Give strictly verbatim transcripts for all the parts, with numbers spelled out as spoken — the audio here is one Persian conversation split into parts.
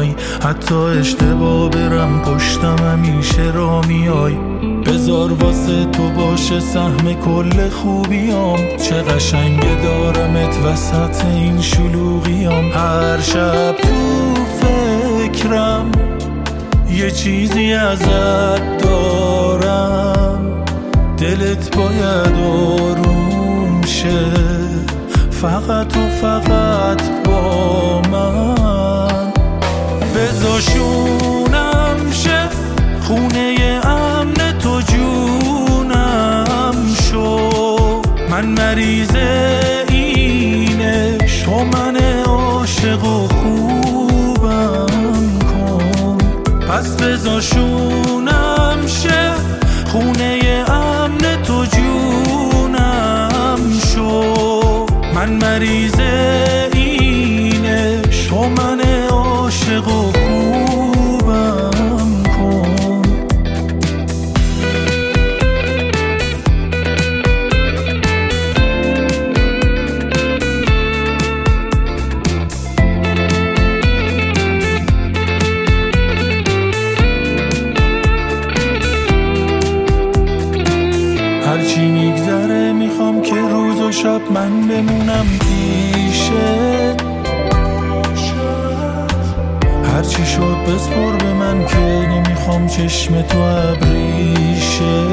میای، حتی اشتباه برم پشتم همیشه را میای. بذار واسه تو باشه سهم کل خوبیام، چه قشنگه دارمت وسط این شلوغیام. هر شب تو فکرم یه چیزی ازت دارم، دلت باید آروم شه فقط و فقط با من. بذار شونم شه خونه امن تو جونم شو، من مریض اینه شو، من عاشق و خوبم کن. پس بذار شونم شه خونه امن تو جونم شو، من مریض اینه شو، من عاشق و خوبم کن. هرچی میگذره میخوام که روز و شب من بمونم پیشه، هرچی شد بسپر به من که نمیخوام چشم تو ابریشه.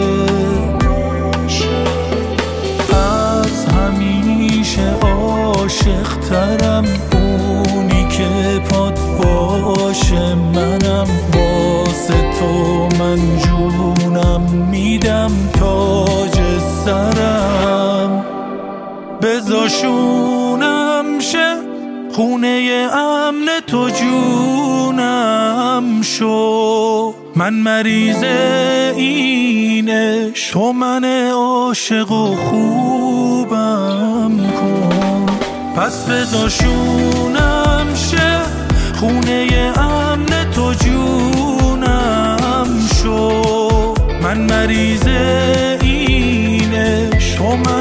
از همیشه عاشق ترم اونی که پات باشه، منم واسه تو من جونم میدم تاج سرم. بذار شونم شه خونه امن تو جونم شو، من مریض اینه شو، من عاشق و خوبم کن. پس بذار شونم شه خونه امن تو جونم شو، من مریض اینه شو، من